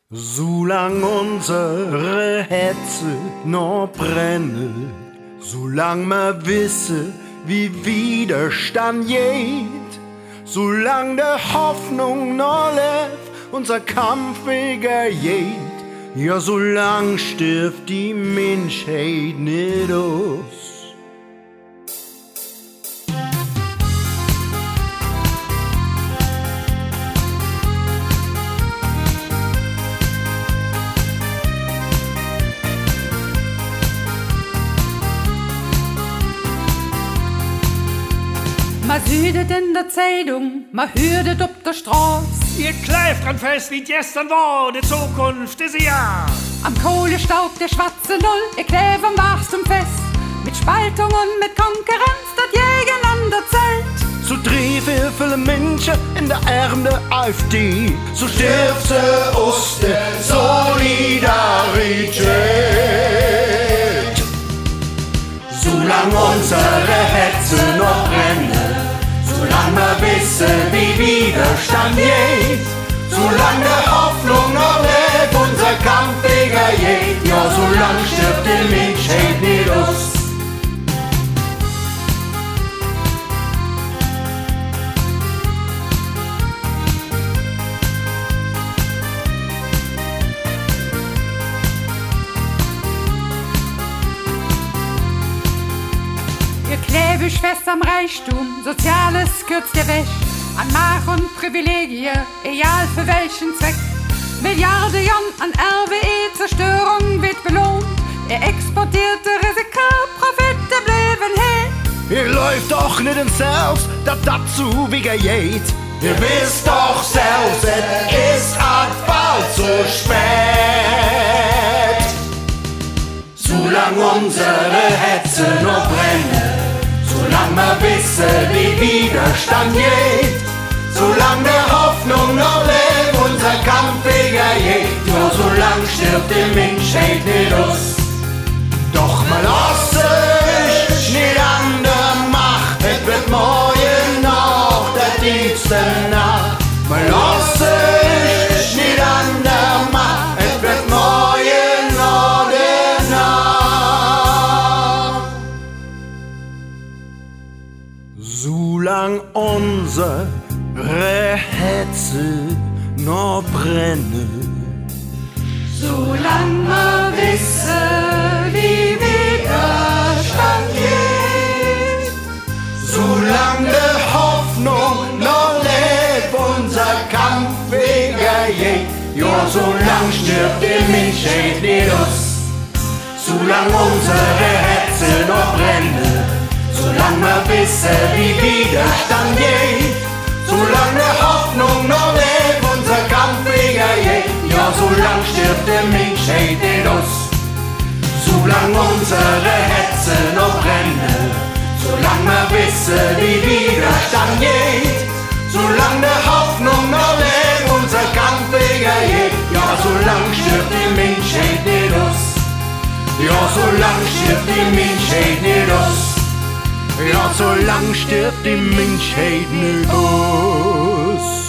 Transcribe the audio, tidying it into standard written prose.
Solang unsere Hetze noch brenne, solang wir wissen, wie Widerstand geht, solang der Hoffnung noch lebt, unser Kampf geht, ja, solang stirbt die Menschheit nicht aus. Man südet in der Zeitung, man hürdet op der Straße. Ihr kleift dran fest, wie gestern war, die Zukunft ist ja. Am Kohlestaub der schwarze Null, ihr klebt am Wachstum fest. Mit Spaltung und mit Konkurrenz, das gegeneinander zählt. So treffen viele Menschen in der Arm der AfD, so stirbt sie aus der Solidarität. Solang unsere Hetze noch brennt, solang wir wissen, wie Widerstand geht, solang der Hoffnung noch lebt, unser Kampf geht, ja, solang stirbt die Menschheit nicht aus. Ihr klebt fest am Reichtum, Soziales kürzt ihr weg. An Macht und Privilegien, egal für welchen Zweck. Milliarden an RWE-Zerstörung wird belohnt. Ihr exportierte Risikoprofite bleiben her. Ihr läuft doch nicht ins Selbst, dat dazu wie geht. Ihr wisst doch selbst, es ist bald zu spät. Solang unsere Hetze noch brennt, solang wir wissen, wie Widerstand geht, solang der Hoffnung noch lebt, unser Kampf geht, ja, solang stirbt die Menschheit nicht aus. Doch mal lasse ich nicht an der Macht, es wird morgen noch der tiefste Nacht. Mal lasse ich nicht an der Macht, es wird morgen noch der Nacht. Solang unsere Hetze noch brennt, Solang wir wissen, wie Widerstand geht, solang der Hoffnung noch lebt, unser Kampf geht, ja, solang stirbt die Menschheit nicht aus. Solang unsere Hetze noch brennt, solang wir wissen, wie Widerstand geht, solang der Hoffnung noch lebt, unser Kampf geht, ja, solang stirbt die Menschheit nicht aus. Solang unsere Hetze noch brennt, solang wir wissen, wie Widerstand geht, solang der Hoffnung noch lebt, unser Kampf geht, ja, solang stirbt die Menschheit nicht aus. Ja, solang stirbt die Menschheit nicht aus. Ja, solang stirbt die Menschheit nicht aus.